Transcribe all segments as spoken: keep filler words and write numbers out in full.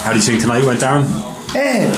How do you think tonight went, Darren? Uh,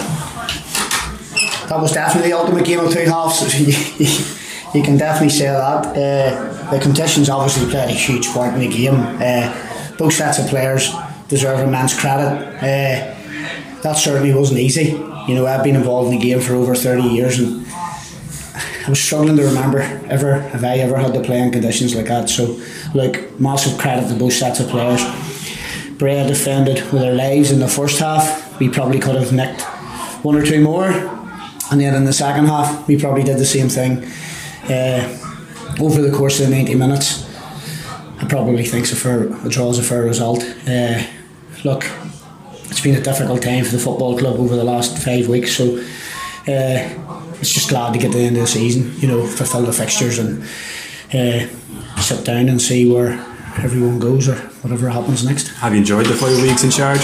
that was definitely the ultimate game of two halves. You can definitely say that. Uh, the conditions obviously played a huge part in the game. Uh, both sets of players deserve immense credit. Uh, that certainly wasn't easy. You know, I've been involved in the game for over thirty years, and I was struggling to remember ever have I ever had to play in conditions like that. So, like, massive credit to both sets of players. Bray defended with their lives in the first half. We probably could have nicked one or two more, and then in the second half we probably did the same thing. Uh, over the course of the ninety minutes, I probably think a, fair, a draw is a fair result. Uh, look, it's been a difficult time for the football club over the last five weeks, so uh, it's just glad to get to the end of the season, you know, fulfil the fixtures and uh, sit down and see where everyone goes or whatever happens next. Have you enjoyed the five weeks in charge?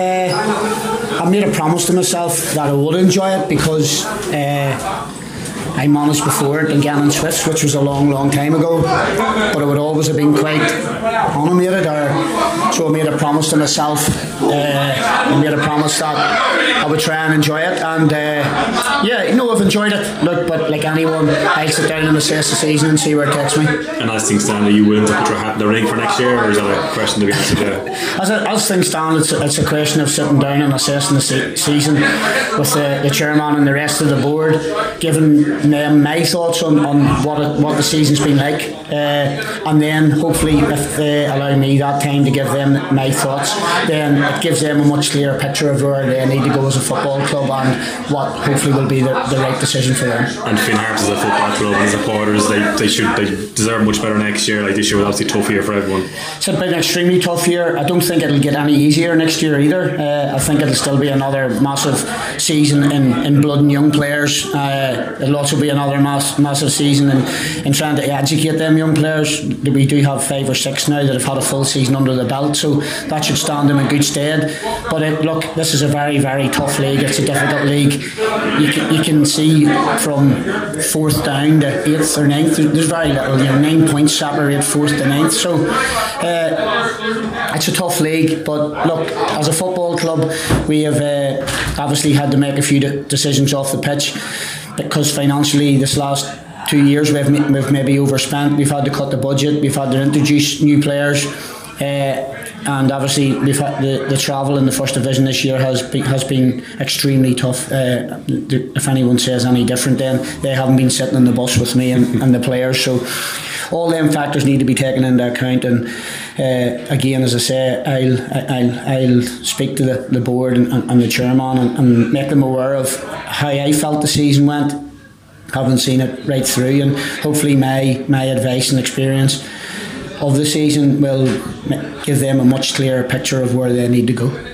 Uh, I made a promise to myself that I would enjoy it, because uh, I managed before at Dungannon Swifts, which was a long, long time ago, but it would always have been quite animated. Or so I made a promise to myself. Uh, I made a promise that I would try and enjoy it, and uh, yeah, you know, I've enjoyed it. Look, but like anyone, I'll sit down and assess the season and see where it takes me. And as things stand, are you willing to put your hat in the ring for next year, or is that a question to be answered there? As, a, as things stand, it's a, it's a question of sitting down and assessing the se- season with the, the chairman and the rest of the board, giving them my thoughts on, on what it, what the season's been like, uh, and then hopefully if they allow me that time to give them my thoughts, then it gives them a much clearer picture of where they need to go as a football club and what hopefully will be the, the right decision for them. And Finn Harps as a football club and as supporters, they, they should they deserve much better next year. Like, this year was obviously a tough year for everyone. It's been an extremely tough year. I don't think it'll get any easier next year either. Uh, I think it'll still be another massive season in, in blood and young players. Uh, it'll also be another mass, massive season in, in trying to educate them young players. We do have five or six now that have had a full season under the belt, so that should stand them in good stead. But it, look, this is a very, very tough league. It's a difficult league. You can, you can see from fourth down to eighth or ninth, there's very little, you know, nine points separate fourth to ninth. So uh, it's a tough league. But look, as a football club, we have uh, obviously had to make a few de- decisions off the pitch, because financially this last two years we've, we've maybe overspent. We've had to cut the budget, we've had to introduce new players, uh, and obviously we've had the, the travel in the first division this year has been, has been extremely tough. Uh, if anyone says any different, then they haven't been sitting on the bus with me and, and the players. So all them factors need to be taken into account, and uh, again, as I say, I'll I'll, I'll speak to the, the board and, and the chairman and, and make them aware of how I felt the season went, having seen it right through, and hopefully my, my advice and experience of the season will give them a much clearer picture of where they need to go.